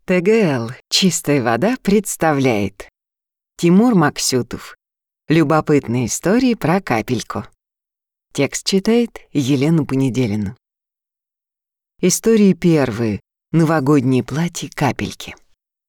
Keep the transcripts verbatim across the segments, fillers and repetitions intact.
тэ гэ эл «Чистая вода» представляет Тимур Максютов. Любопытные истории про капельку. Текст читает Елена Понеделина. Истории первые. Новогоднее платье капельки.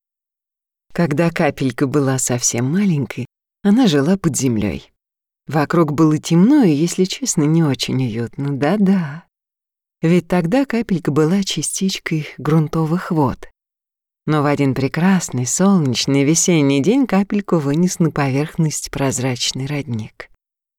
Когда капелька была совсем маленькой, она жила под землей. Вокруг было темно и, если честно, не очень уютно. Да-да. Ведь тогда капелька была частичкой грунтовых вод. Но в один прекрасный, солнечный, весенний день капельку вынес на поверхность прозрачный родник.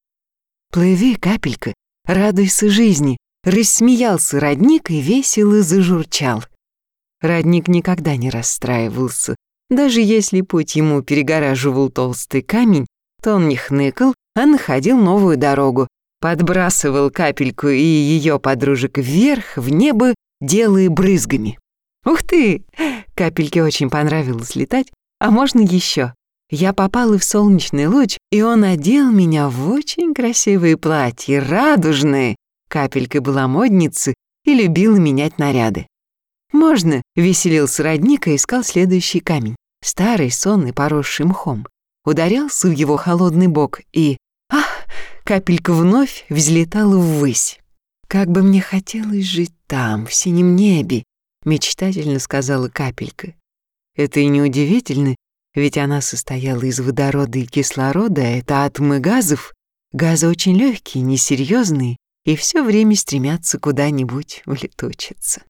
«Плыви, капелька, радуйся жизни!» Рассмеялся родник и весело зажурчал. Родник никогда не расстраивался. Даже если путь ему перегораживал толстый камень, то он не хныкал, а находил новую дорогу, подбрасывал капельку и ее подружек вверх, в небо, делая брызгами. «Ух ты!» Капельке очень понравилось летать. «А можно еще?» Я попала в солнечный луч, и он одел меня в очень красивые платья, радужные. Капелька была модницей и любила менять наряды. «Можно?» — веселился родник и искал следующий камень. Старый, сонный, поросший мхом. Ударялся в его холодный бок, и... Ах! Капелька вновь взлетала ввысь. «Как бы мне хотелось жить там, в синем небе», — мечтательно сказала капелька. Это и неудивительно, ведь она состояла из водорода и кислорода, а это атомы газов. Газы очень легкие, несерьезные, и все время стремятся куда-нибудь улетучиться.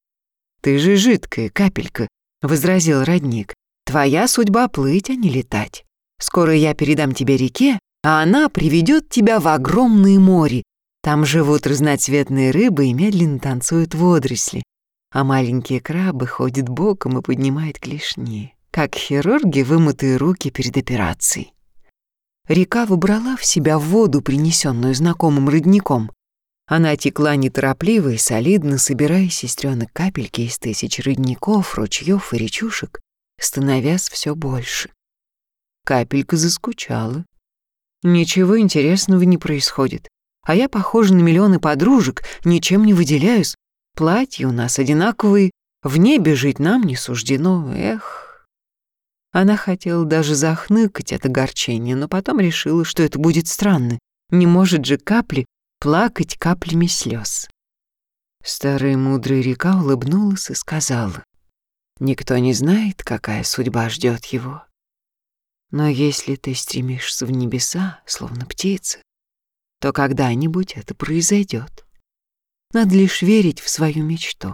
«Ты же жидкая, капелька», — возразил родник. «Твоя судьба плыть, а не летать. Скоро я передам тебе реке, а она приведет тебя в огромное море. Там живут разноцветные рыбы и медленно танцуют водоросли, а маленькие крабы ходят боком и поднимают клешни, как хирурги, вымытые руки перед операцией». Река выбрала в себя воду, принесенную знакомым родником. Она текла неторопливо и солидно, собирая сестренок капельки из тысяч родников, ручьев и речушек, становясь все больше. Капелька заскучала. Ничего интересного не происходит, а я похожа на миллионы подружек, ничем не выделяюсь. Платья у нас одинаковые, в небе жить нам не суждено, эх. Она хотела даже захныкать от огорчения, но потом решила, что это будет странно. Не может же капли плакать каплями слез. Старая мудрая река улыбнулась и сказала: «Никто не знает, какая судьба ждет его. Но если ты стремишься в небеса, словно птица, то когда-нибудь это произойдет. Надо лишь верить в свою мечту».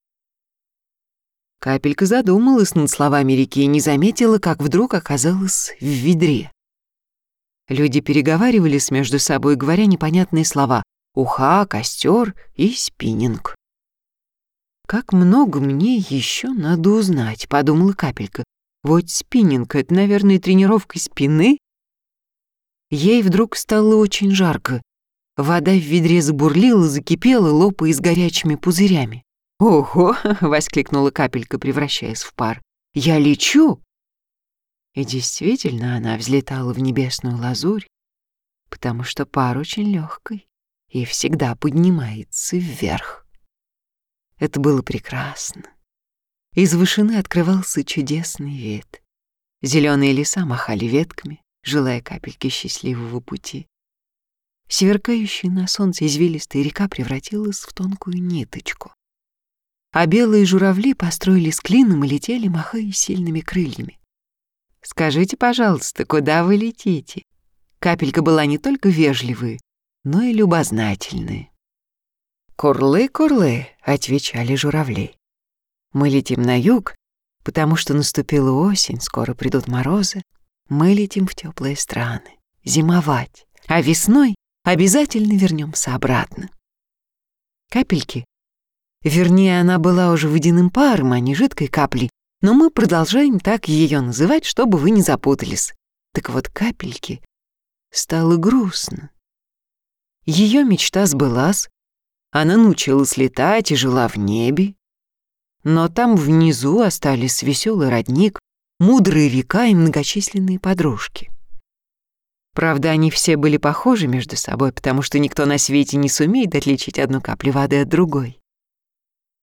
Капелька задумалась над словами реки и не заметила, как вдруг оказалась в ведре. Люди переговаривались между собой, говоря непонятные слова: уха, костер и спиннинг. «Как много мне еще надо узнать», — подумала капелька. «Вот спиннинг — это, наверное, тренировка спины». Ей вдруг стало очень жарко. Вода в ведре забурлила, закипела, лопаясь горячими пузырями. «Ого!» — воскликнула капелька, превращаясь в пар. «Я лечу!» И действительно, она взлетала в небесную лазурь, потому что пар очень легкий и всегда поднимается вверх. Это было прекрасно. Из вышины открывался чудесный вид. Зеленые леса махали ветками, желая капельке счастливого пути. Сверкающая на солнце извилистая река превратилась в тонкую ниточку, а белые журавли построились клином и летели, махая сильными крыльями. «Скажите, пожалуйста, куда вы летите?» Капелька была не только вежливой, но и любознательной. «Курлы, курлы», — отвечали журавли. «Мы летим на юг, потому что наступила осень, скоро придут морозы. Мы летим в теплые страны, зимовать, а весной обязательно вернемся обратно». Капельки, вернее, она была уже водяным паром, а не жидкой каплей, но мы продолжаем так ее называть, чтобы вы не запутались. Так вот, капельке стало грустно. Ее мечта сбылась, она научилась летать и жила в небе. Но там внизу остались веселый родник, мудрая река и многочисленные подружки. Правда, они все были похожи между собой, потому что никто на свете не сумеет отличить одну каплю воды от другой.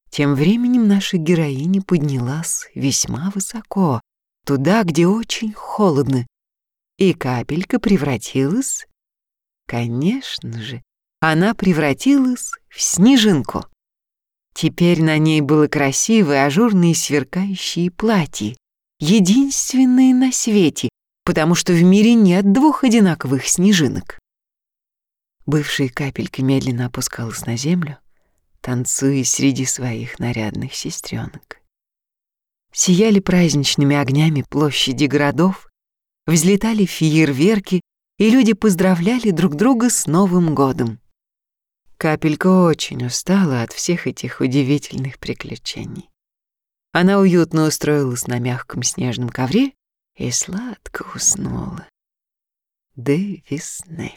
Тем временем наша героиня поднялась весьма высоко, туда, где очень холодно, и капелька превратилась... Конечно же, она превратилась в снежинку. Теперь на ней было красивое, ажурное, сверкающее платье, единственное на свете, потому что в мире нет двух одинаковых снежинок. Бывшая капелька медленно опускалась на землю, танцуя среди своих нарядных сестренок. Сияли праздничными огнями площади городов, взлетали фейерверки, и люди поздравляли друг друга с Новым годом. Капелька очень устала от всех этих удивительных приключений. Она уютно устроилась на мягком снежном ковре и сладко уснула до весны.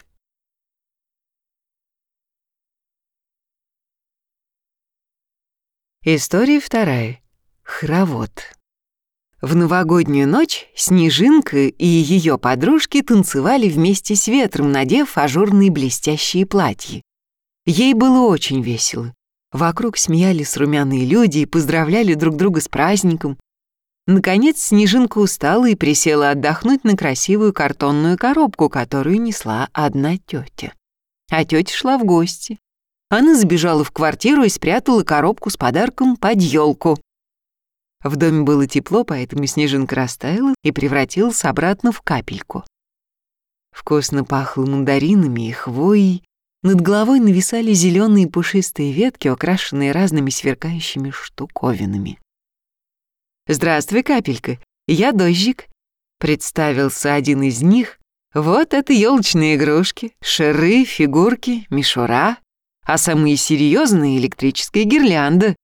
История вторая. Хоровод. В новогоднюю ночь Снежинка и ее подружки танцевали вместе с ветром, надев ажурные блестящие платья. Ей было очень весело. Вокруг смеялись румяные люди и поздравляли друг друга с праздником. Наконец Снежинка устала и присела отдохнуть на красивую картонную коробку, которую несла одна тетя. А тетя шла в гости. Она забежала в квартиру и спрятала коробку с подарком под елку. В доме было тепло, поэтому Снежинка растаяла и превратилась обратно в капельку. Вкусно пахло мандаринами и хвоей. Над головой нависали зеленые пушистые ветки, украшенные разными сверкающими штуковинами. «Здравствуй, капелька, я Дождик», — представился один из них. «Вот это елочные игрушки, шары, фигурки, мишура, а самые серьезные — электрическая гирлянда».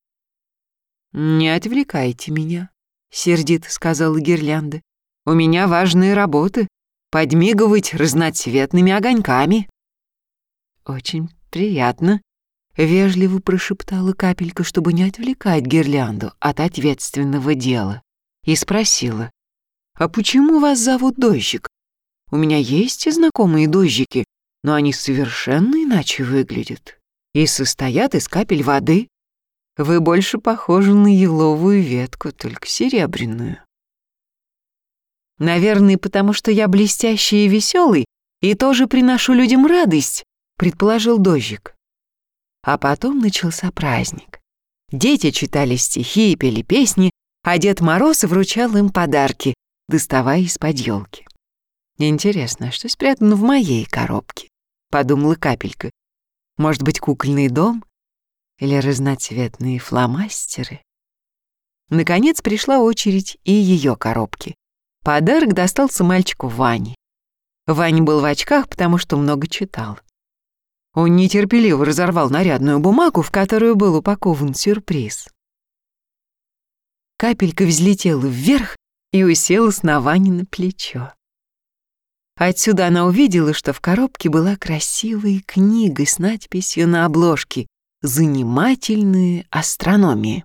«Не отвлекайте меня», — сердито сказала гирлянда. «У меня важные работы — подмигивать разноцветными огоньками». «Очень приятно», — вежливо прошептала капелька, чтобы не отвлекать гирлянду от ответственного дела, и спросила: «А почему вас зовут Дождик? У меня есть знакомые дождики, но они совершенно иначе выглядят и состоят из капель воды. Вы больше похожи на еловую ветку, только серебряную». «Наверное, потому что я блестящий и веселый и тоже приношу людям радость», — предположил Дождик. А потом начался праздник. Дети читали стихи и пели песни, а Дед Мороз вручал им подарки, доставая из-под елки. «Интересно, что спрятано в моей коробке?» — подумала капелька. «Может быть, кукольный дом? Или разноцветные фломастеры?» Наконец пришла очередь и ее коробки. Подарок достался мальчику Ване. Ваня был в очках, потому что много читал. Он нетерпеливо разорвал нарядную бумагу, в которую был упакован сюрприз. Капелька взлетела вверх и уселась на Ванино плечо. Отсюда она увидела, что в коробке была красивая книга с надписью на обложке «Занимательная астрономия».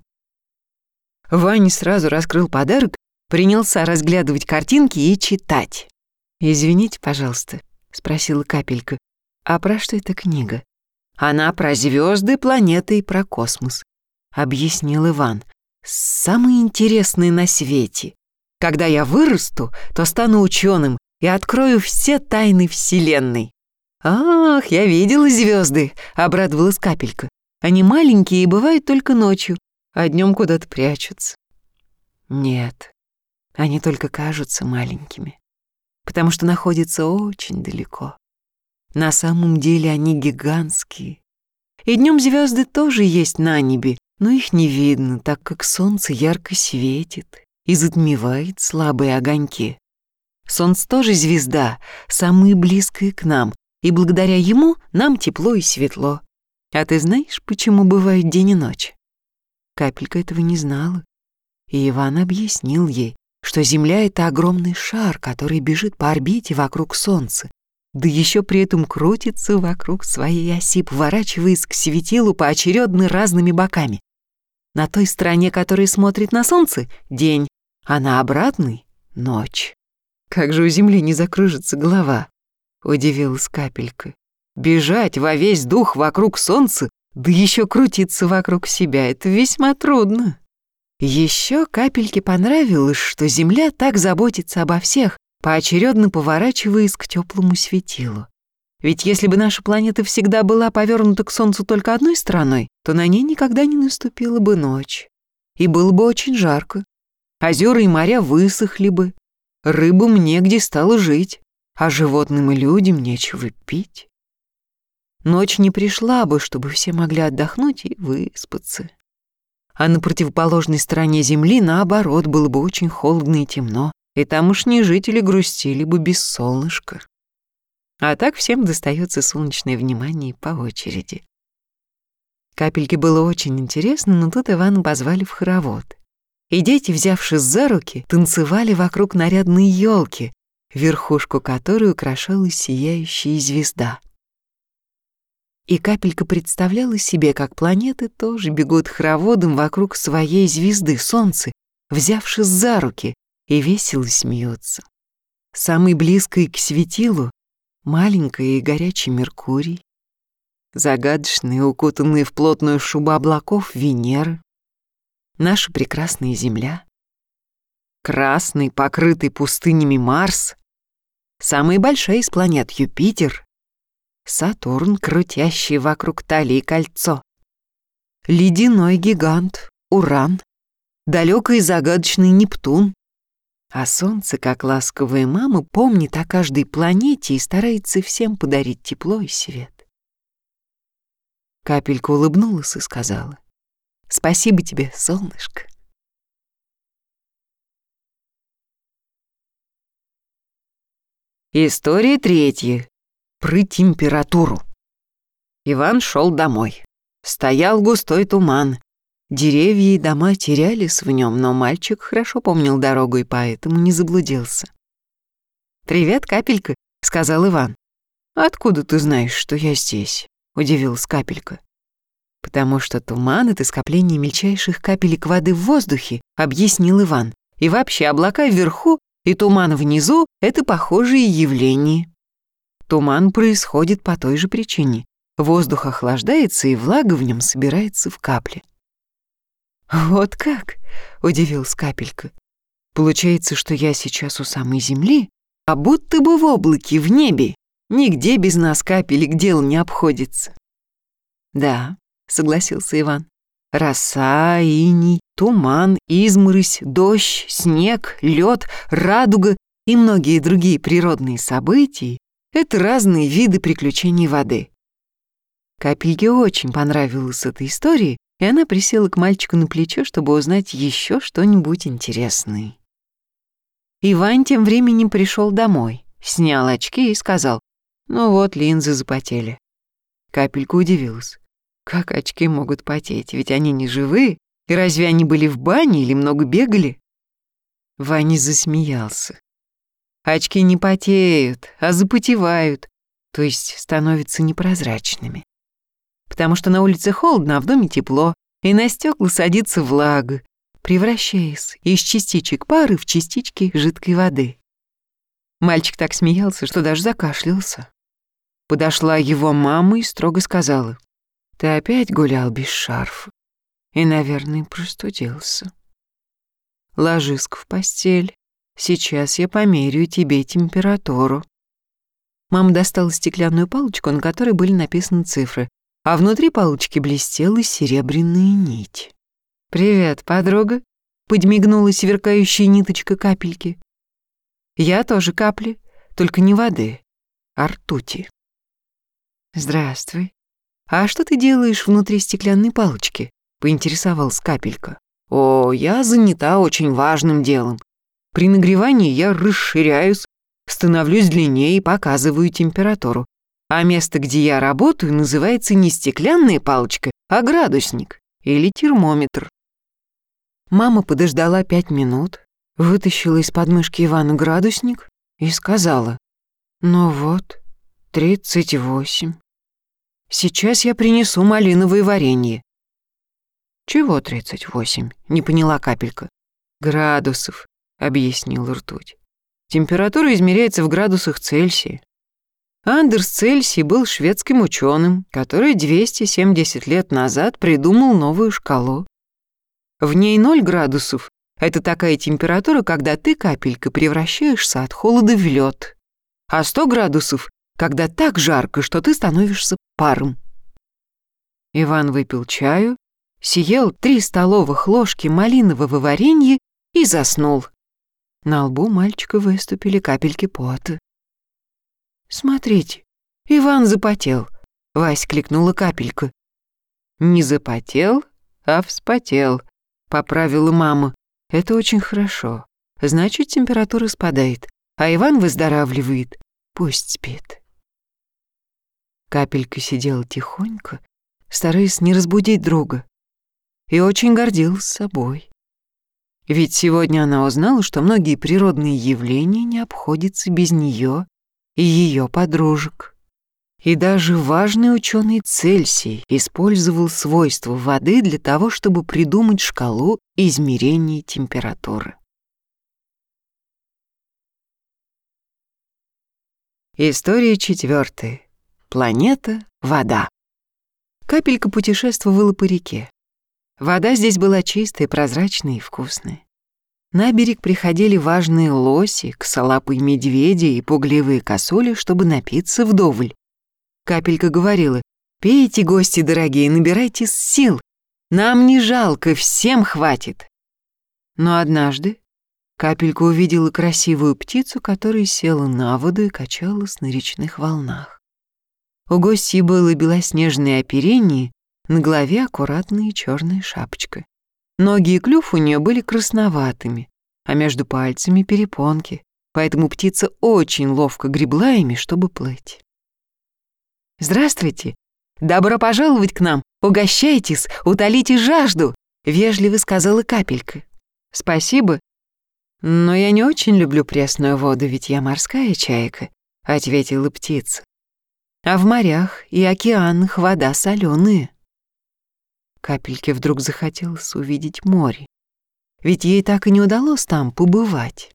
Ваня сразу раскрыл подарок, принялся разглядывать картинки и читать. «Извините, пожалуйста», — спросила капелька, «а про что эта книга?» «Она про звезды, планеты и про космос», — объяснил Иван. «Самое интересное на свете. Когда я вырасту, то стану ученым и открою все тайны Вселенной». «Ах, я видела звезды», — обрадовалась капелька. «Они маленькие и бывают только ночью, а днем куда-то прячутся». «Нет, они только кажутся маленькими, потому что находятся очень далеко. На самом деле они гигантские. И днем звезды тоже есть на небе, но их не видно, так как солнце ярко светит и затмевает слабые огоньки. Солнце тоже звезда, самая близкая к нам, и благодаря ему нам тепло и светло. А ты знаешь, почему бывают день и ночь?» Капелька этого не знала, и Иван объяснил ей, что Земля — это огромный шар, который бежит по орбите вокруг Солнца, да еще при этом крутится вокруг своей оси, поворачиваясь к светилу поочередно разными боками. На той стороне, которая смотрит на Солнце, день, а на обратной — ночь. «Как же у Земли не закружится голова?» — удивилась капелька. «Бежать во весь дух вокруг Солнца Да еще крутиться вокруг себя — это весьма трудно. Еще Капельке понравилось, что Земля так заботится обо всех, поочередно поворачиваясь к теплому светилу. Ведь если бы наша планета всегда была повернута к Солнцу только одной стороной, то на ней никогда не наступила бы ночь. И было бы очень жарко. Озера и моря высохли бы, рыбам негде стало жить, а животным и людям нечего пить. Ночь не пришла бы, чтобы все могли отдохнуть и выспаться. А на противоположной стороне Земли, наоборот, было бы очень холодно и темно, и тамошние жители грустили бы без солнышка. А так всем достается солнечное внимание по очереди. Капельке было очень интересно, но тут Ивана позвали в хоровод. И дети, взявшись за руки, танцевали вокруг нарядной елки, верхушку которой украшала сияющая звезда. И Капелька представляла себе, как планеты тоже бегут хороводом вокруг своей звезды, Солнца, взявшись за руки, и весело смеются. Самый близкий к светилу маленький и горячий Меркурий, загадочные, укутанные в плотную шубу облаков Венера, наша прекрасная Земля, красный, покрытый пустынями Марс, самая большая из планет Юпитер, Сатурн, крутящий вокруг талии кольцо, ледяной гигант Уран, далекий и загадочный Нептун, а Солнце, как ласковая мама, помнит о каждой планете и старается всем подарить тепло и свет. Капелька улыбнулась и сказала: «Спасибо тебе, солнышко». История третья. Про температуру. Иван шел домой. Стоял густой туман. Деревья и дома терялись в нем, но мальчик хорошо помнил дорогу и поэтому не заблудился. «Привет, Капелька», — сказал Иван. «Откуда ты знаешь, что я здесь?» — удивилась Капелька. «Потому что туман — это скопление мельчайших капелек воды в воздухе», — объяснил Иван. «И вообще облака вверху и туман внизу — это похожие явления. Туман происходит по той же причине. Воздух охлаждается, и влага в нем собирается в капли». «Вот как?» — удивилась Капелька. «Получается, что я сейчас у самой земли, а будто бы в облаке, в небе. Нигде без нас капелек дело не обходится». «Да», — согласился Иван. «Роса, иней, туман, изморозь, дождь, снег, лед, радуга и многие другие природные события — это разные виды приключений воды». Капельке очень понравилась эта история, и она присела к мальчику на плечо, чтобы узнать еще что-нибудь интересное. Иван тем временем пришел домой, снял очки и сказал: «Ну вот, линзы запотели». Капелька удивилась. Как очки могут потеть, ведь они не живые, и разве они были в бане или много бегали? Ваня засмеялся. Очки не потеют, а запотевают, то есть становятся непрозрачными. Потому что на улице холодно, а в доме тепло, и на стекла садится влага, превращаясь из частичек пары в частички жидкой воды. Мальчик так смеялся, что даже закашлялся. Подошла его мама и строго сказала: «Ты опять гулял без шарфа и, наверное, простудился. Ложись-ка в постель, сейчас я померяю тебе температуру». Мама достала стеклянную палочку, на которой были написаны цифры, а внутри палочки блестела серебряная нить. «Привет, подруга», — подмигнула сверкающая ниточка Капельки. «Я тоже капли, только не воды, а ртути». «Здравствуй. А что ты делаешь внутри стеклянной палочки?» — поинтересовалась Капелька. «О, я занята очень важным делом. При нагревании я расширяюсь, становлюсь длиннее и показываю температуру. А место, где я работаю, называется не стеклянная палочка, а градусник или термометр». Мама подождала пять минут, вытащила из подмышки Ивана градусник и сказала: «Ну вот, тридцать восемь. Сейчас я принесу малиновое варенье». «Чего тридцать восемь?» — не поняла Капелька. «Градусов», — объяснил ртуть. «Температура измеряется в градусах Цельсия». Андерс Цельсий был шведским ученым, который двести семьдесят лет назад придумал новую шкалу. В ней ноль градусов. Это такая температура, когда ты, капелька, превращаешься от холода в лед. А сто градусов, когда так жарко, что ты становишься паром. Иван выпил чаю, съел три столовых ложки малинового варенья и заснул. На лбу мальчика выступили капельки пота. «Смотрите, Иван запотел», — Вась кликнула капелька. «Не запотел, а вспотел», — поправила мама. «Это очень хорошо. Значит, температура спадает, а Иван выздоравливает. Пусть спит». Капелька сидела тихонько, стараясь не разбудить друга, и очень гордилась собой. Ведь сегодня она узнала, что многие природные явления не обходятся без нее и ее подружек. И даже важный ученый Цельсий использовал свойства воды для того, чтобы придумать шкалу измерения температуры. История четвертая. Планета Вода. Капелька путешествовала по реке. Вода здесь была чистая, прозрачная и вкусная. На берег приходили важные лоси, косолапые медведи и пугливые косули, чтобы напиться вдоволь. Капелька говорила: «Пейте, гости дорогие, набирайтесь сил. Нам не жалко, всем хватит». Но однажды Капелька увидела красивую птицу, которая села на воду и качалась на речных волнах. У гостьи было белоснежное оперение, на голове аккуратная черная шапочка. Ноги и клюв у нее были красноватыми, а между пальцами перепонки, поэтому птица очень ловко гребла ими, чтобы плыть. «Здравствуйте! Добро пожаловать к нам! Угощайтесь, утолите жажду!» — вежливо сказала Капелька. «Спасибо, но я не очень люблю пресную воду, ведь я морская чайка», — ответила птица. «А в морях и океанах вода соленая». Капельке вдруг захотелось увидеть море, ведь ей так и не удалось там побывать.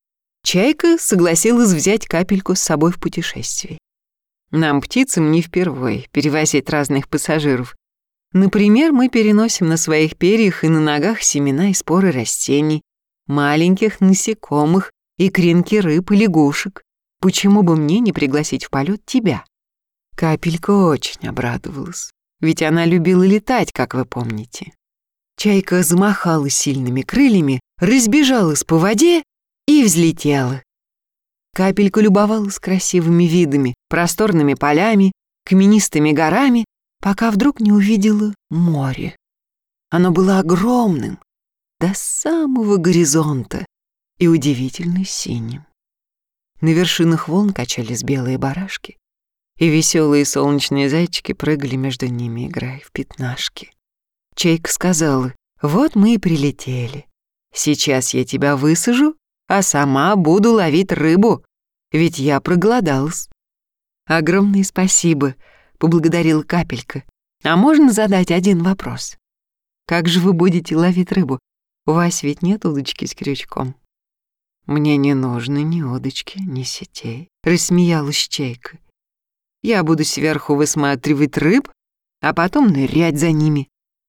Чайка согласилась взять Капельку с собой в путешествие. Нам, птицам, не впервой перевозить разных пассажиров. Например, мы переносим на своих перьях и на ногах семена и споры растений, маленьких насекомых, икринки рыб и лягушек. Почему бы мне не пригласить в полет тебя? Капелька очень обрадовалась, ведь она любила летать, как вы помните. Чайка замахала сильными крыльями, разбежалась по воде и взлетела. Капелька любовалась красивыми видами, просторными полями, каменистыми горами, пока вдруг не увидела море. Оно было огромным, до самого горизонта, и удивительно синим. На вершинах волн качались белые барашки, и веселые солнечные зайчики прыгали между ними, играя в пятнашки. Чайка сказала: «Вот мы и прилетели. Сейчас я тебя высажу, а сама буду ловить рыбу, ведь я проголодалась». «Огромное спасибо», — поблагодарила Капелька. «А можно задать один вопрос? Как же вы будете ловить рыбу? У вас ведь нет удочки с крючком». «Мне не нужно ни удочки, ни сетей», — рассмеялась Чайка. «Я буду сверху высматривать рыб, а потом нырять за ними».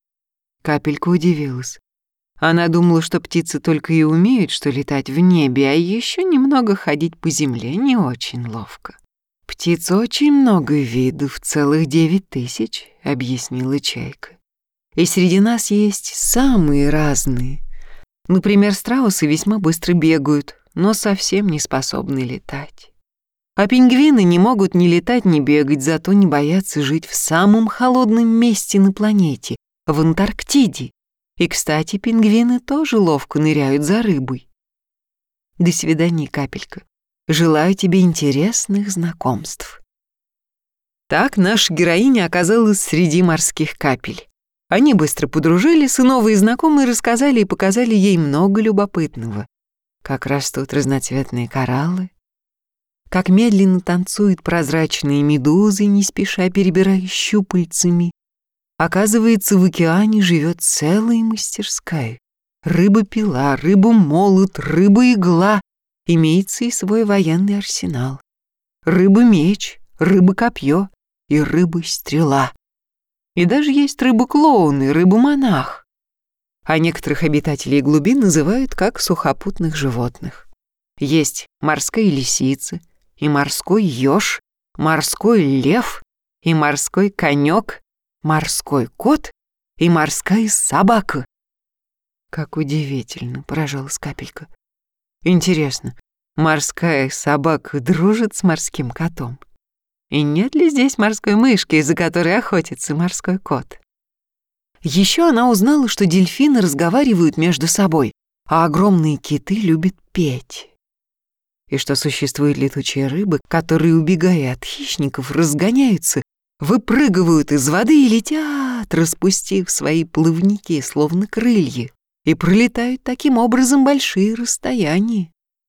Капелька удивилась. Она думала, что птицы только и умеют, что летать в небе, а еще немного ходить по земле не очень ловко. «Птиц очень много видов, целых девять тысяч», — объяснила Чайка. «И среди нас есть самые разные. Например, страусы весьма быстро бегают, но совсем не способны летать. А пингвины не могут ни летать, ни бегать, зато не боятся жить в самом холодном месте на планете, в Антарктиде. И, кстати, пингвины тоже ловко ныряют за рыбой. До свидания, Капелька. Желаю тебе интересных знакомств». Так наша героиня оказалась среди морских капель. Они быстро подружились, и новые знакомые рассказали и показали ей много любопытного. Как растут разноцветные кораллы, как медленно танцуют прозрачные медузы, не спеша перебирая щупальцами. Оказывается, в океане живет целая мастерская. Рыба-пила, рыба-молот, рыба-игла. Имеется и свой военный арсенал. Рыба-меч, рыба-копье и рыба-стрела. И даже есть рыба-клоун и рыба-монах. А некоторых обитателей глубин называют как сухопутных животных. Есть морская лисица, и морской еж, морской лев, и морской конек, морской кот и морская собака. Как удивительно, поражалась Капелька. Интересно, морская собака дружит с морским котом? И нет ли здесь морской мышки, из-за которой охотится морской кот? Еще она узнала, что дельфины разговаривают между собой, а огромные киты любят петь. И что существуют летучие рыбы, которые, убегая от хищников, разгоняются, выпрыгивают из воды и летят, распустив свои плавники, словно крылья, и пролетают таким образом большие расстояния.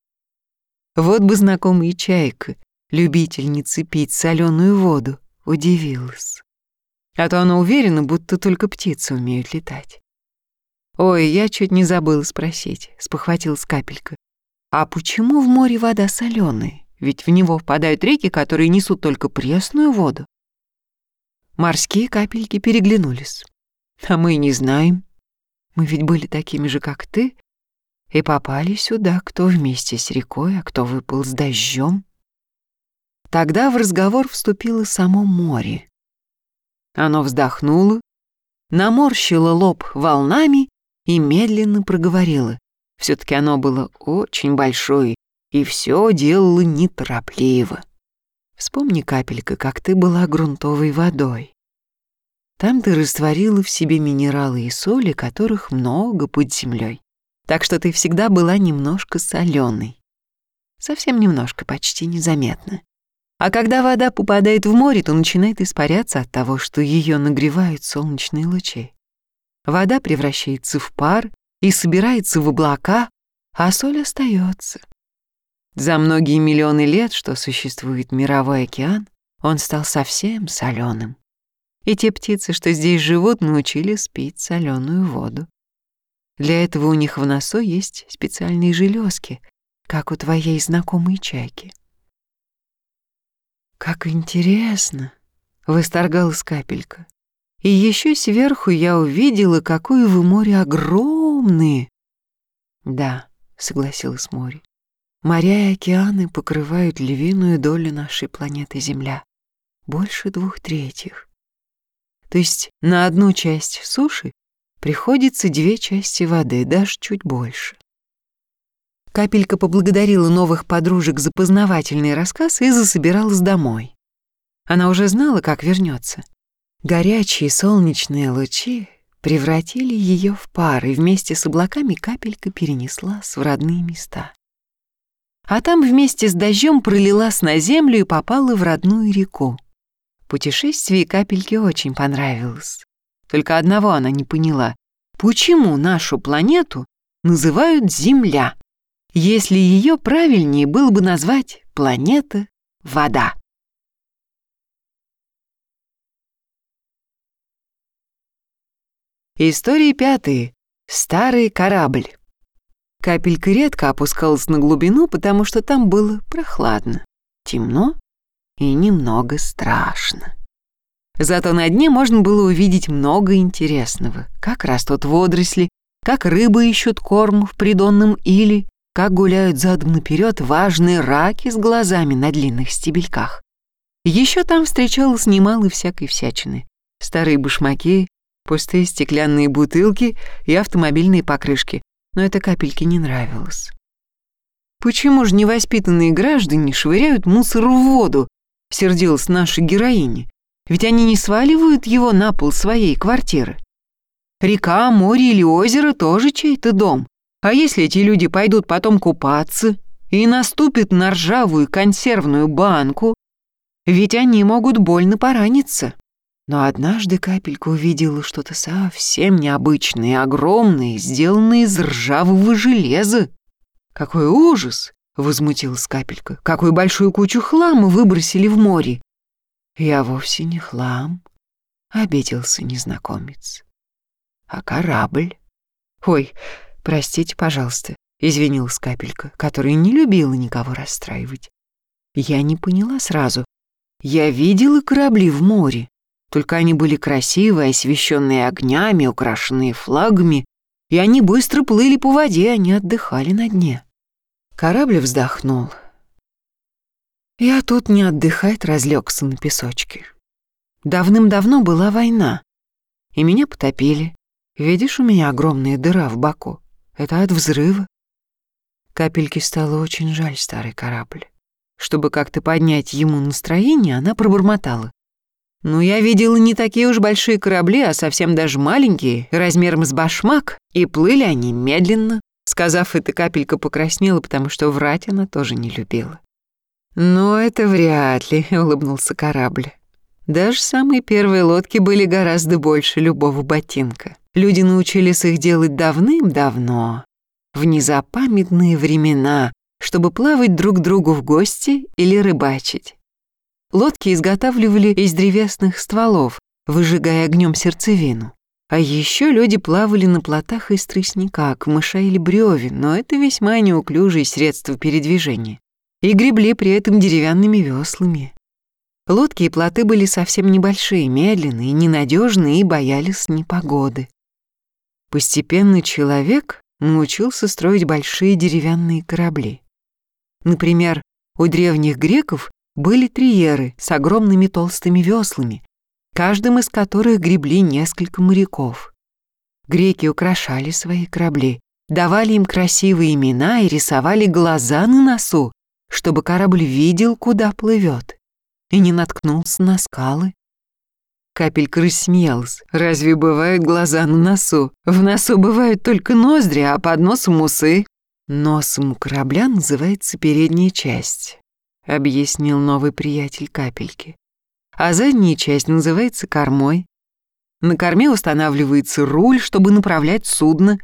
Вот бы знакомая чайка, любительница пить соленую воду, удивилась. А то она уверена, будто только птицы умеют летать. «Ой, я чуть не забыла спросить», — спохватилась Капелька. «А почему в море вода соленая? Ведь в него впадают реки, которые несут только пресную воду». Морские капельки переглянулись. «А мы не знаем. Мы ведь были такими же, как ты, и попали сюда, кто вместе с рекой, а кто выпал с дождем». Тогда в разговор вступило само море. Оно вздохнуло, наморщило лоб волнами и медленно проговорило. Все-таки оно было очень большое и все делало неторопливо. Вспомни, Капелька, как ты была грунтовой водой. Там ты растворила в себе минералы и соли, которых много под землей. Так что ты всегда была немножко соленой. Совсем немножко, почти незаметно. А когда вода попадает в море, то начинает испаряться от того, что ее нагревают солнечные лучи. Вода превращается в пар и собирается в облака, а соль остается. За многие миллионы лет, что существует мировой океан, он стал совсем соленым. И те птицы, что здесь живут, научились пить соленую воду. Для этого у них в носу есть специальные железки, как у твоей знакомой чайки. «Как интересно!» — восторгалась Капелька. «И еще сверху я увидела, какое вы море огромное!» «Да», — согласилась море, — «моря и океаны покрывают львиную долю нашей планеты Земля, больше двух третьих. То есть на одну часть суши приходится две части воды, даже чуть больше». Капелька поблагодарила новых подружек за познавательный рассказ и засобиралась домой. Она уже знала, как вернется. Горячие солнечные лучи превратили ее в пар, и вместе с облаками Капелька перенеслась в родные места. А там вместе с дождем пролилась на землю и попала в родную реку. Путешествие Капельке очень понравилось. Только одного она не поняла. Почему нашу планету называют Земля, если ее правильнее было бы назвать планета Вода? История пятая. Старый корабль. Капелька редко опускалась на глубину, потому что там было прохладно, темно и немного страшно. Зато на дне можно было увидеть много интересного. Как растут водоросли, как рыбы ищут корм в придонном иле, как гуляют задом наперед важные раки с глазами на длинных стебельках. Еще там встречалось немало всякой всячины. Старые башмаки, пустые стеклянные бутылки и автомобильные покрышки. Но это Капельке не нравилось. «Почему же невоспитанные граждане швыряют мусор в воду?» — сердилась наша героиня. «Ведь они не сваливают его на пол своей квартиры. Река, море или озеро тоже чей-то дом. А если эти люди пойдут потом купаться и наступят на ржавую консервную банку, ведь они могут больно пораниться». Но однажды Капелька увидела что-то совсем необычное и огромное, сделанное из ржавого железа. «Какой ужас!» — возмутилась Капелька. «Какую большую кучу хлама выбросили в море!» «Я вовсе не хлам», — обиделся незнакомец. «А корабль?» «Ой, простите, пожалуйста», — извинилась Капелька, которая не любила никого расстраивать. «Я не поняла сразу. Я видела корабли в море, только они были красивые, освещенные огнями, украшенные флагами, и они быстро плыли по воде, они отдыхали на дне. Корабль вздохнул. Я тут не отдыхать, разлегся на песочке. Давным-давно была война, и меня потопили. Видишь, у меня огромная дыра в боку. Это от взрыва. Капельке стало очень жаль старый корабль. Чтобы как-то поднять ему настроение, она пробормотала. Ну, я видела не такие уж большие корабли, а совсем даже маленькие, размером с башмак, и плыли они медленно. Сказав это, Капелька покраснела, потому что врать она тоже не любила. «Но это вряд ли», — улыбнулся корабль. Даже самые первые лодки были гораздо больше любого ботинка. Люди научились их делать давным-давно, в незапамятные времена, чтобы плавать друг к другу в гости или рыбачить. Лодки изготавливали из древесных стволов, выжигая огнем сердцевину. А еще люди плавали на плотах из тростника, камыша или бревен, но это весьма неуклюжие средства передвижения. И гребли при этом деревянными веслами. Лодки и плоты были совсем небольшие, медленные, ненадежные и боялись непогоды. Постепенно человек научился строить большие деревянные корабли. Например, у древних греков были триеры с огромными толстыми веслами, каждым из которых гребли несколько моряков. Греки украшали свои корабли, давали им красивые имена и рисовали глаза на носу, чтобы корабль видел, куда плывет, и не наткнулся на скалы. Капелька рассмеялась. Разве бывают глаза на носу? В носу бывают только ноздри, а под носом усы. Носом у корабля называется передняя часть, объяснил новый приятель Капельки. А задняя часть называется кормой. На корме устанавливается руль, чтобы направлять судно.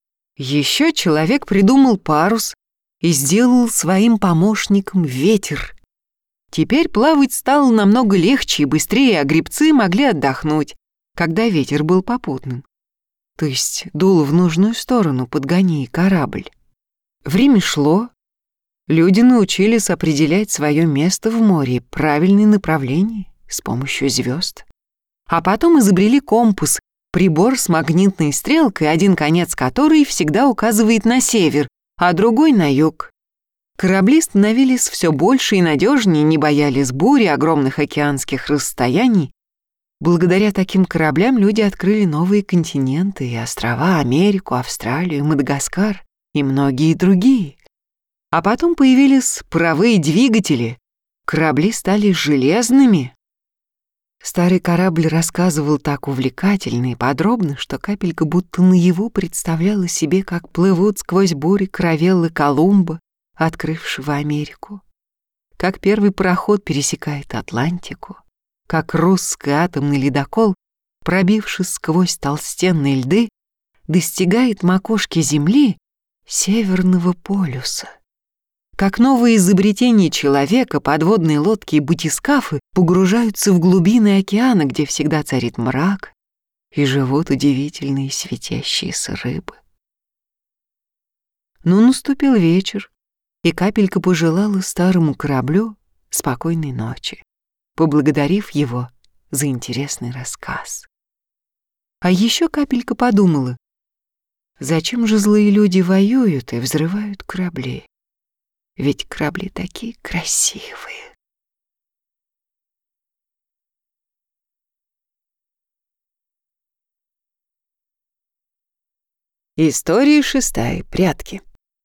Еще человек придумал парус и сделал своим помощником ветер. Теперь плавать стало намного легче и быстрее, а гребцы могли отдохнуть, когда ветер был попутным. То есть дул в нужную сторону, подгоняя корабль. Время шло. Люди научились определять свое место в море, правильное направление с помощью звезд. А потом изобрели компас, прибор с магнитной стрелкой, один конец которой всегда указывает на север, а другой на юг. Корабли становились все больше и надежнее, не боялись бури, огромных океанских расстояний. Благодаря таким кораблям люди открыли новые континенты и острова, Америку, Австралию, Мадагаскар и многие другие. А потом появились паровые двигатели, корабли стали железными. Старый корабль рассказывал так увлекательно и подробно, что Капелька будто наяву представляла себе, как плывут сквозь бури каравеллы Колумба, открывшего Америку, как первый пароход пересекает Атлантику, как русский атомный ледокол, пробившись сквозь толстенные льды, достигает макушки Земли, Северного полюса. Как новые изобретения человека, подводные лодки и батискафы погружаются в глубины океана, где всегда царит мрак, и живут удивительные светящиеся рыбы. Но наступил вечер, и Капелька пожелала старому кораблю спокойной ночи, поблагодарив его за интересный рассказ. А еще Капелька подумала, зачем же злые люди воюют и взрывают корабли? Ведь корабли такие красивые. История шестая. Прятки.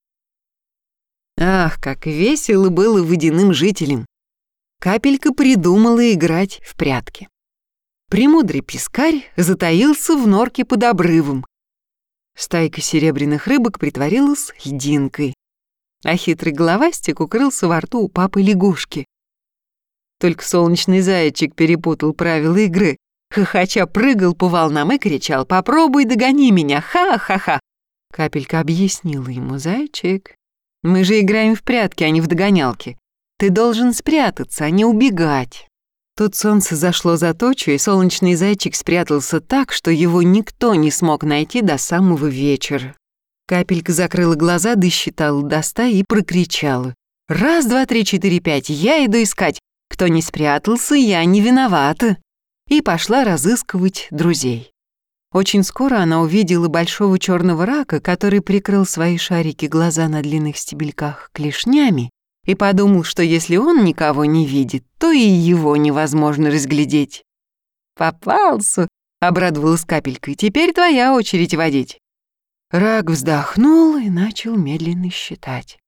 Ах, как весело было водяным жителям. Капелька придумала играть в прятки. Премудрый пескарь затаился в норке под обрывом. Стайка серебряных рыбок притворилась льдинкой, а хитрый головастик укрылся во рту у папы лягушки. Только солнечный зайчик перепутал правила игры, хохоча прыгал по волнам и кричал: «Попробуй догони меня, ха-ха-ха!» Капелька объяснила ему: «Зайчик, мы же играем в прятки, а не в догонялки. Ты должен спрятаться, а не убегать». Тут солнце зашло за тучу, и солнечный зайчик спрятался так, что его никто не смог найти до самого вечера. Капелька закрыла глаза, досчитала до ста и прокричала: «Раз, два, три, четыре, пять, я иду искать! Кто не спрятался, я не виновата. И пошла разыскивать друзей. Очень скоро она увидела большого черного рака, который прикрыл свои шарики глаза на длинных стебельках клешнями, и подумал, что если он никого не видит, то и его невозможно разглядеть. «Попался!» — обрадовалась Капелька. «Теперь твоя очередь водить». Рак вздохнул и начал медленно считать.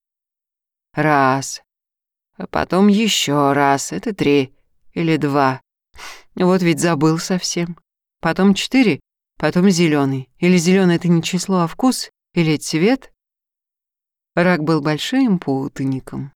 Раз, а потом еще раз, это три или два. Вот ведь забыл совсем. Потом четыре, потом зеленый. Или зеленый это не число, а вкус, или цвет. Рак был большим путаником.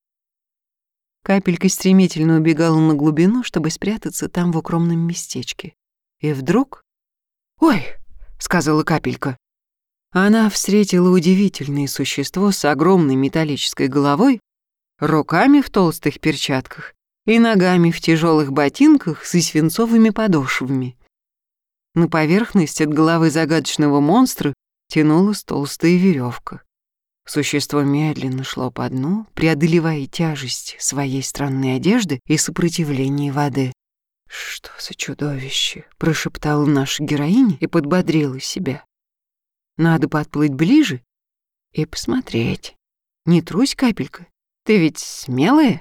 Капелька стремительно убегала на глубину, чтобы спрятаться там в укромном местечке. И вдруг... «Ой!» — сказала Капелька. Она встретила удивительное существо с огромной металлической головой, руками в толстых перчатках и ногами в тяжелых ботинках со свинцовыми подошвами. На поверхность от головы загадочного монстра тянулась толстая веревка. Существо медленно шло по дну, преодолевая тяжесть своей странной одежды и сопротивление воды. «Что за чудовище?» — прошептала наша героиня и подбодрила себя. «Надо подплыть ближе и посмотреть. Не трусь, Капелька, ты ведь смелая?»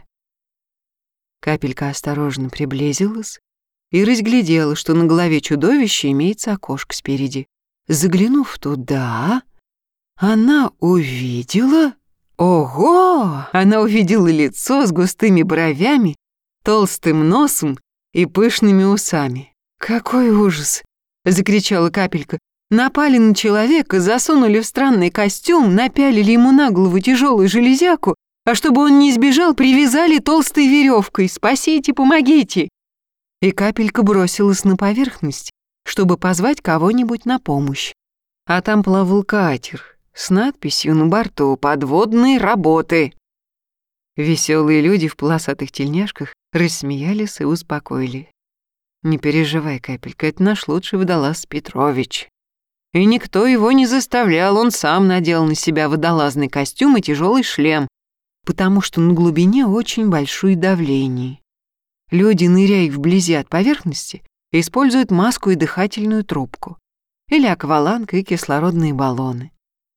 Капелька осторожно приблизилась и разглядела, что на голове чудовища имеется окошко спереди. Заглянув туда, она увидела... Ого! Она увидела лицо с густыми бровями, толстым носом и пышными усами. «Какой ужас!» — закричала Капелька. «Напали на человека, засунули в странный костюм, напялили ему на голову тяжелую железяку, а чтобы он не сбежал, привязали толстой веревкой. Спасите, помогите!» И Капелька бросилась на поверхность, чтобы позвать кого-нибудь на помощь. А там плавал катер с надписью на борту «Подводные работы». Веселые люди в полосатых тельняшках рассмеялись и успокоили. «Не переживай, Капелька, это наш лучший водолаз Петрович. И никто его не заставлял, он сам надел на себя водолазный костюм и тяжелый шлем, потому что на глубине очень большое давление. Люди, ныряя вблизи от поверхности, используют маску и дыхательную трубку, или акваланг и кислородные баллоны.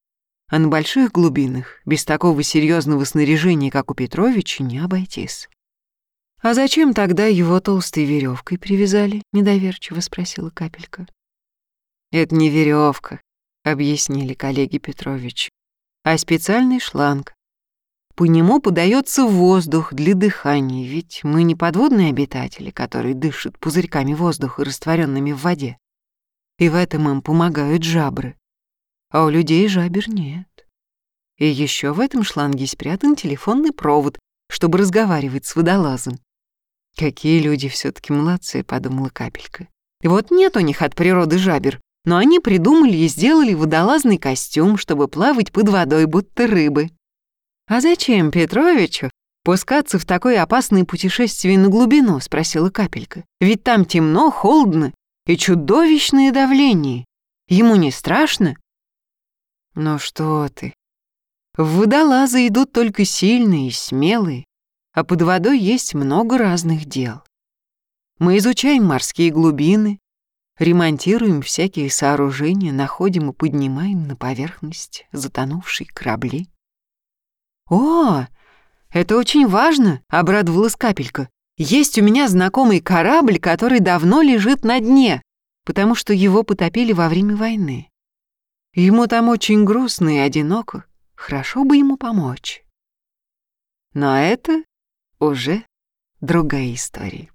А на больших глубинах без такого серьезного снаряжения, как у Петровича, не обойтись. «А зачем тогда его толстой веревкой привязали?» — недоверчиво спросила Капелька. «Это не веревка», — объяснили коллеги Петровича, «а специальный шланг. По нему подается воздух для дыхания, ведь мы не подводные обитатели, которые дышат пузырьками воздуха, растворенными в воде. И в этом им помогают жабры. А у людей жабер нет. И еще в этом шланге спрятан телефонный провод, чтобы разговаривать с водолазом. Какие люди все-таки молодцы», — подумала Капелька. Вот нет у них от природы жабер, но они придумали и сделали водолазный костюм, чтобы плавать под водой, будто рыбы. «А зачем Петровичу пускаться в такое опасное путешествие на глубину?» — спросила Капелька. «Ведь там темно, холодно и чудовищное давление. Ему не страшно?» «Ну что ты? В водолазы идут только сильные и смелые, а под водой есть много разных дел. Мы изучаем морские глубины, ремонтируем всякие сооружения, находим и поднимаем на поверхность затонувшие корабли». «О, это очень важно», — обрадовалась Капелька. «Есть у меня знакомый корабль, который давно лежит на дне, потому что его потопили во время войны. Ему там очень грустно и одиноко, хорошо бы ему помочь». Но это уже другая история.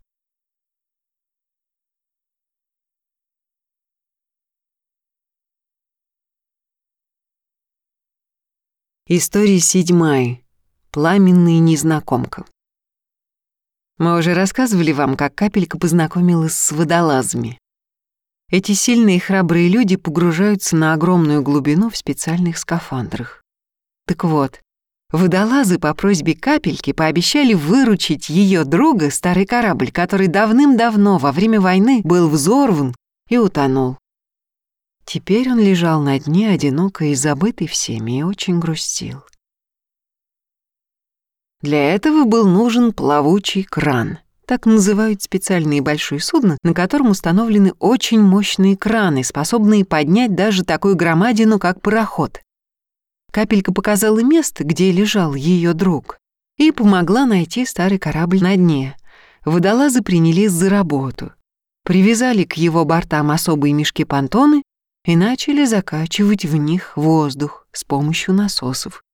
История седьмая. Пламенная незнакомка. Мы уже рассказывали вам, как Капелька познакомилась с водолазами. Эти сильные и храбрые люди погружаются на огромную глубину в специальных скафандрах. Так вот, водолазы по просьбе Капельки пообещали выручить ее друга, старый корабль, который давным-давно во время войны был взорван и утонул. Теперь он лежал на дне, одиноко и забытый всеми, и очень грустил. Для этого был нужен плавучий кран, Так называют специальные большие судна, на котором установлены очень мощные краны, способные поднять даже такую громадину, как пароход. Капелька показала место, где лежал ее друг, и помогла найти старый корабль на дне. Водолазы принялись за работу. Привязали к его бортам особые мешки-понтоны и начали закачивать в них воздух с помощью насосов.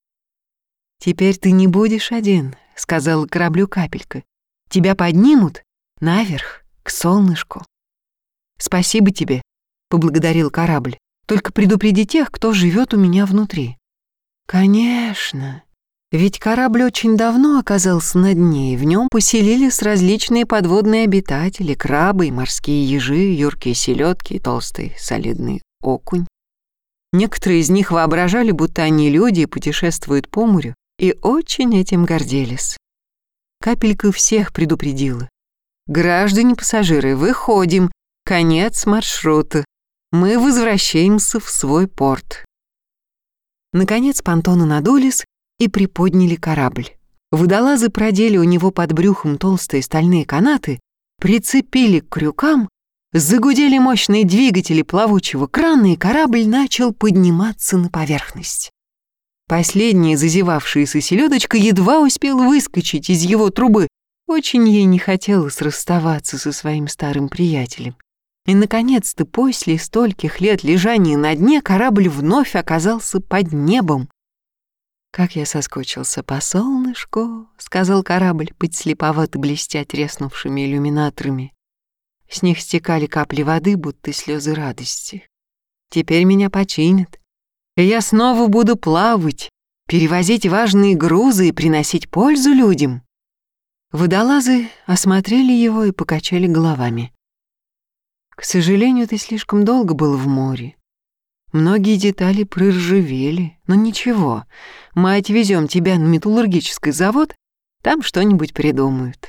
«Теперь ты не будешь один», — сказала кораблю Капелька. «Тебя поднимут наверх, к солнышку». «Спасибо тебе», — поблагодарил корабль. «Только предупреди тех, кто живет у меня внутри». «Конечно. Ведь корабль очень давно оказался на дне, и в нем поселились различные подводные обитатели, крабы, морские ежи, юркие селедки и толстый солидный окунь. Некоторые из них воображали, будто они люди и путешествуют по морю, и очень этим гордились. Капелька всех предупредила. «Граждане-пассажиры, выходим. Конец маршрута. Мы возвращаемся в свой порт». Наконец понтоны надулись и приподняли корабль. Водолазы продели у него под брюхом толстые стальные канаты, прицепили к крюкам, загудели мощные двигатели плавучего крана, и корабль начал подниматься на поверхность. Последняя зазевавшаяся селедочка едва успела выскочить из его трубы. Очень ей не хотелось расставаться со своим старым приятелем. И, наконец-то, после стольких лет лежания на дне, корабль вновь оказался под небом. «Как я соскучился по солнышку», — сказал корабль, подслеповато блестя треснувшими иллюминаторами. С них стекали капли воды, будто слезы радости. «Теперь меня починят. И я снова буду плавать, перевозить важные грузы и приносить пользу людям». Водолазы осмотрели его и покачали головами. «К сожалению, ты слишком долго был в море. Многие детали проржавели, но ничего, мы отвезем тебя на металлургический завод, там что-нибудь придумают».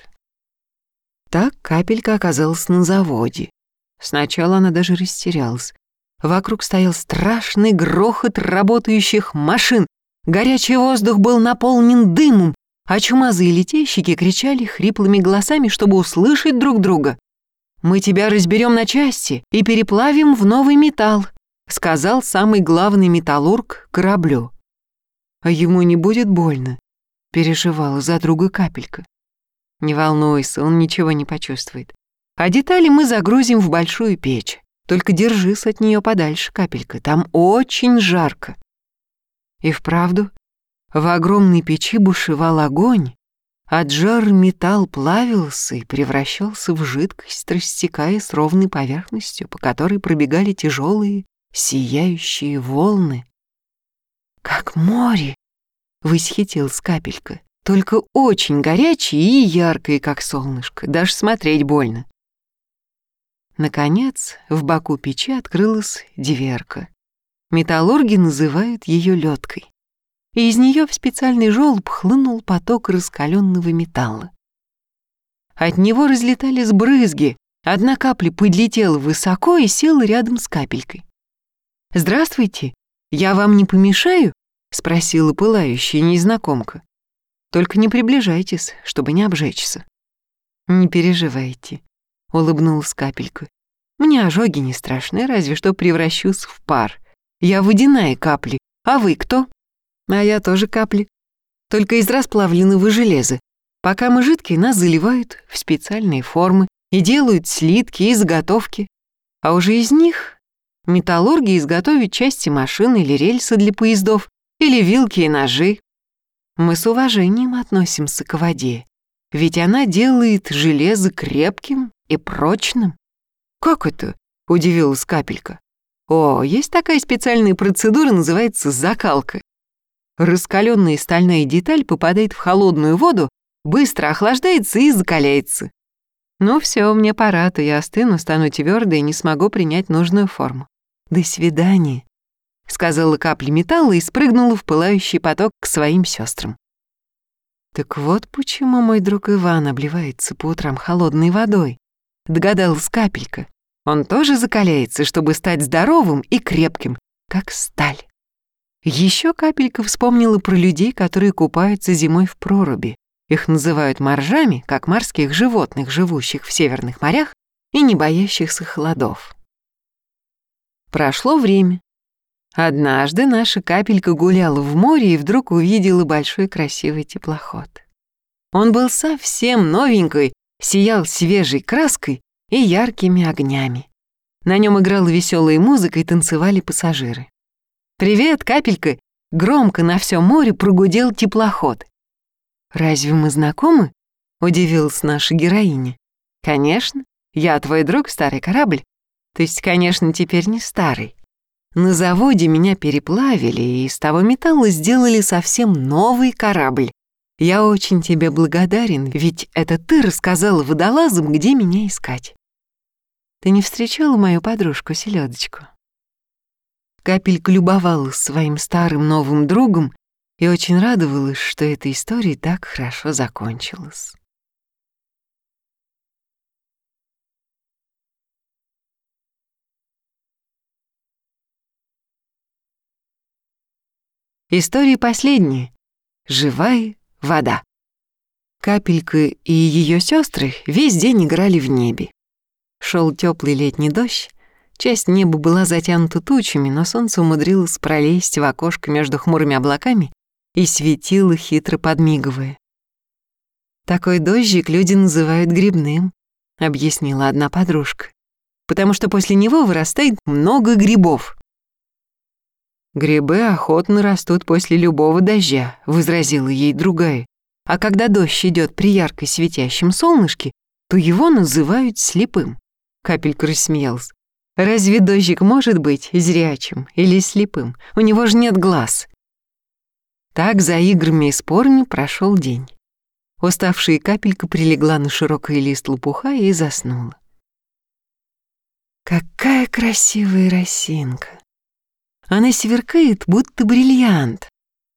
Так Капелька оказалась на заводе. Сначала она даже растерялась. Вокруг стоял страшный грохот работающих машин. Горячий воздух был наполнен дымом, а чумазые летейщики кричали хриплыми голосами, чтобы услышать друг друга. «Мы тебя разберем на части и переплавим в новый металл», сказал самый главный металлург кораблю. «А ему не будет больно», переживала за друга Капелька. «Не волнуйся, он ничего не почувствует. А детали мы загрузим в большую печь. Только держись от нее подальше, Капелька, там очень жарко». И вправду, в огромной печи бушевал огонь. От жара металл плавился и превращался в жидкость, растекая с ровной поверхностью, по которой пробегали тяжелые, сияющие волны. «Как море!» — восхитилась Капелька. «Только очень горячее и яркое, как солнышко. Даже смотреть больно». Наконец, в боку печи открылась дверка. Металлурги называют ее лёдкой. И из нее в специальный желоб хлынул поток раскаленного металла. От него разлетались брызги. Одна капля подлетела высоко и села рядом с Капелькой. «Здравствуйте, я вам не помешаю?» — спросила пылающая незнакомка. «Только не приближайтесь, чтобы не обжечься». «Не переживайте», — улыбнулась Капелька. «Мне ожоги не страшны, разве что превращусь в пар. Я водяная капля, а вы кто?» «А я тоже капли, только из расплавленного железа. Пока мы жидкие, нас заливают в специальные формы и делают слитки и заготовки. А уже из них металлурги изготовят части машин или рельсы для поездов, или вилки и ножи. Мы с уважением относимся к воде, ведь она делает железо крепким и прочным». «Как это?» — удивилась Капелька. «О, есть такая специальная процедура, называется закалка. Раскаленная стальная деталь попадает в холодную воду, быстро охлаждается и закаляется. Ну все, мне пора, то я остыну, стану твердой и не смогу принять нужную форму. До свидания», — сказала капля металла и спрыгнула в пылающий поток к своим сестрам. «Так вот почему мой друг Иван обливается по утрам холодной водой», — догадалась Капелька. «Он тоже закаляется, чтобы стать здоровым и крепким, как сталь». Еще Капелька вспомнила про людей, которые купаются зимой в проруби. Их называют моржами, как морских животных, живущих в северных морях и не боящихся холодов. Прошло время. Однажды наша Капелька гуляла в море и вдруг увидела большой красивый теплоход. Он был совсем новенький, сиял свежей краской и яркими огнями. На нем играла веселая музыка и танцевали пассажиры. «Привет, Капелька!» — громко на всем море прогудел теплоход. «Разве мы знакомы?» — удивилась наша героиня. «Конечно, я твой друг, старый корабль. То есть, конечно, теперь не старый. На заводе меня переплавили, и из того металла сделали совсем новый корабль. Я очень тебе благодарен, ведь это ты рассказала водолазам, где меня искать. Ты не встречала мою подружку Селёдочку?» Капелька любовалась своим старым новым другом и очень радовалась, что эта история так хорошо закончилась. История последняя. Живая вода. Капелька и ее сестры весь день играли в небе. Шел теплый летний дождь, часть неба была затянута тучами, но солнце умудрилось пролезть в окошко между хмурыми облаками и светило, хитро подмигивая. «Такой дождик люди называют грибным», — объяснила одна подружка, «потому что после него вырастает много грибов». «Грибы охотно растут после любого дождя», — возразила ей другая. «А когда дождь идет при яркой светящем солнышке, то его называют слепым». Капелька рассмеялась. «Разве дождик может быть зрячим или слепым? У него же нет глаз». Так за играми и спорами прошел день. Уставшая Капелька прилегла на широкий лист лопуха и заснула. Какая красивая росинка! Она сверкает, будто бриллиант.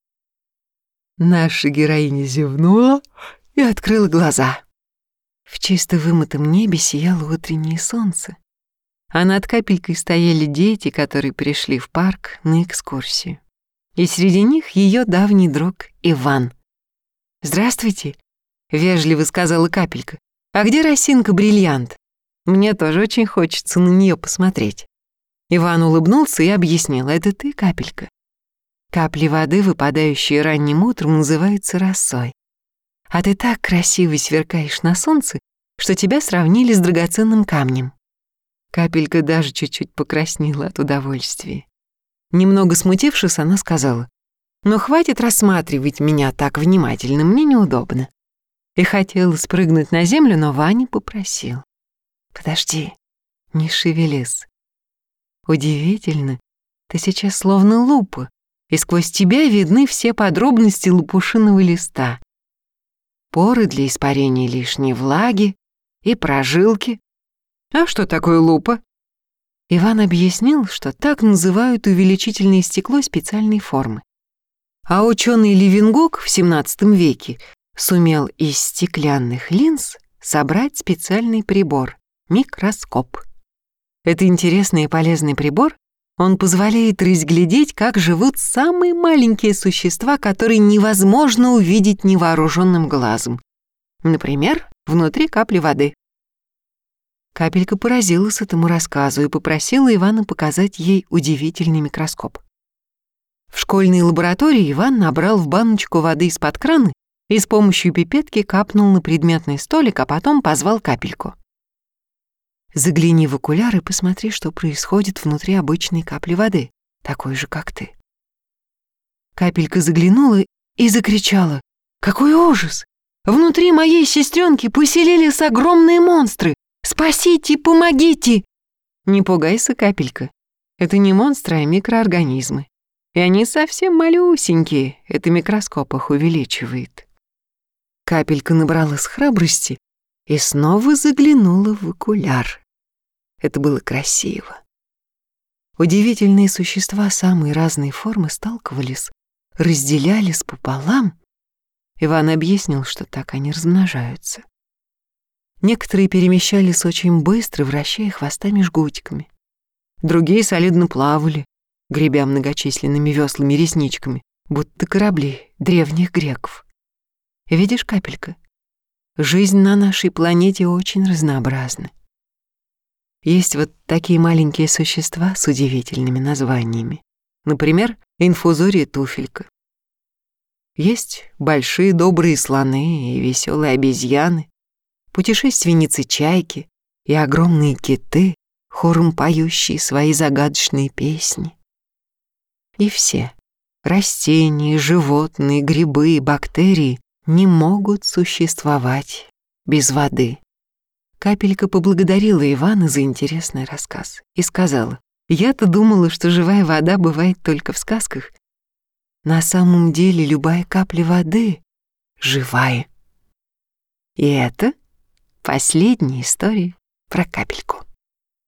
Наша героиня зевнула и открыла глаза. В чисто вымытом небе сияло утреннее солнце, а над Капелькой стояли дети, которые пришли в парк на экскурсию. И среди них ее давний друг Иван. «Здравствуйте», — вежливо сказала Капелька. «А где росинка-бриллиант? Мне тоже очень хочется на нее посмотреть». Иван улыбнулся и объяснил: «Это ты, Капелька. Капли воды, выпадающие ранним утром, называются росой. А ты так красиво сверкаешь на солнце, что тебя сравнили с драгоценным камнем». Капелька даже чуть-чуть покраснела от удовольствия. Немного смутившись, она сказала: «Ну хватит рассматривать меня так внимательно, мне неудобно». И хотела спрыгнуть на землю, но Ваня попросил: «Подожди, не шевелись. Удивительно, ты сейчас словно лупа, и сквозь тебя видны все подробности лопушиного листа. Поры для испарения лишней влаги и прожилки». «А что такое лупа?» Иван объяснил, что так называют увеличительное стекло специальной формы. А ученый Левенгук в семнадцатом веке сумел из стеклянных линз собрать специальный прибор — микроскоп. Это интересный и полезный прибор, он позволяет разглядеть, как живут самые маленькие существа, которые невозможно увидеть невооруженным глазом. Например, внутри капли воды. Капелька поразилась этому рассказу и попросила Ивана показать ей удивительный микроскоп. В школьной лаборатории Иван набрал в баночку воды из-под крана и с помощью пипетки капнул на предметный столик, а потом позвал Капельку. «Загляни в окуляр и посмотри, что происходит внутри обычной капли воды, такой же, как ты». Капелька заглянула и закричала: «Какой ужас! Внутри моей сестренки поселились огромные монстры! Спасите, помогите!» «Не пугайся, Капелька, это не монстры, а микроорганизмы. И они совсем малюсенькие, это микроскоп их увеличивает». Капелька набралась храбрости и снова заглянула в окуляр. Это было красиво. Удивительные существа самой разной формы сталкивались, разделялись пополам. Иван объяснил, что так они размножаются. Некоторые перемещались очень быстро, вращая хвостами-жгутиками. Другие солидно плавали, гребя многочисленными веслами-ресничками, будто корабли древних греков. Видишь, Капелька, жизнь на нашей планете очень разнообразна. Есть вот такие маленькие существа с удивительными названиями. Например, инфузория туфелька. Есть большие добрые слоны и веселые обезьяны, путешественницы-чайки и огромные киты, хором поющие свои загадочные песни. И все — растения, животные, грибы и бактерии — не могут существовать без воды. Капелька поблагодарила Ивана за интересный рассказ и сказала: «Я-то думала, что живая вода бывает только в сказках. На самом деле любая капля воды живая». И это последняя история про Капельку.